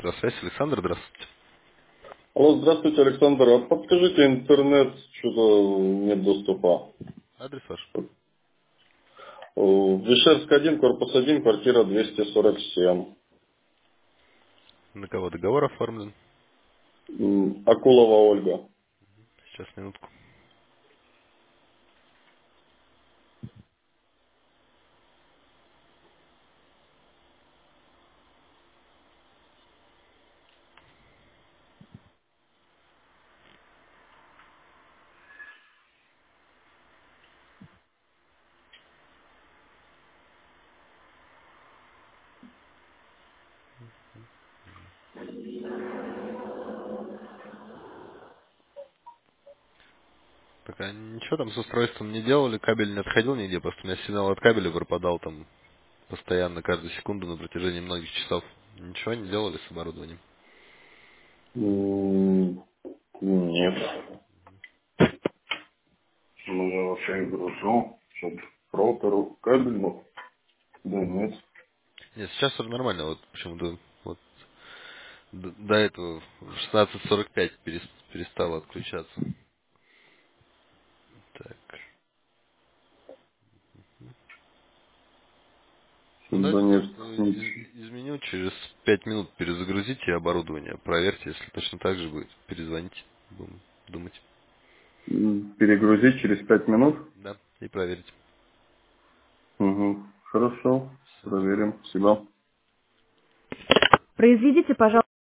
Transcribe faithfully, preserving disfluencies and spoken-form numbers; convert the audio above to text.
Электросвязь. Александр, здравствуйте. Алло, здравствуйте, Александр. А подскажите, интернет, что-то нет доступа. Адрес ваш? Вишерск один, корпус один, квартира двести сорок семь. На кого договор оформлен? М, Акулова Ольга. Сейчас, минутку. Так, а ничего там с устройством не делали, кабель не отходил нигде, просто у меня сигнал от кабеля пропадал там постоянно, каждую секунду на протяжении многих часов. Ничего не делали с оборудованием? М, Нет. Ну, я вообще гружу, чтобы роутеру кабельну. Да нет. Нет, сейчас все нормально, вот почему-то вот д- до этого в шестнадцать сорок пять перес- перестало отключаться. Так. Ну, Да давайте так, нет. что из- Ничего. изменю, через пять минут перезагрузите оборудование, проверьте, если точно так же будет, перезвоните, будем думать. М, Перегрузить через пять минут? Да, и проверить. Угу. Хорошо. Все, добро. Проверим. Спасибо. Произведите, пожалуйста.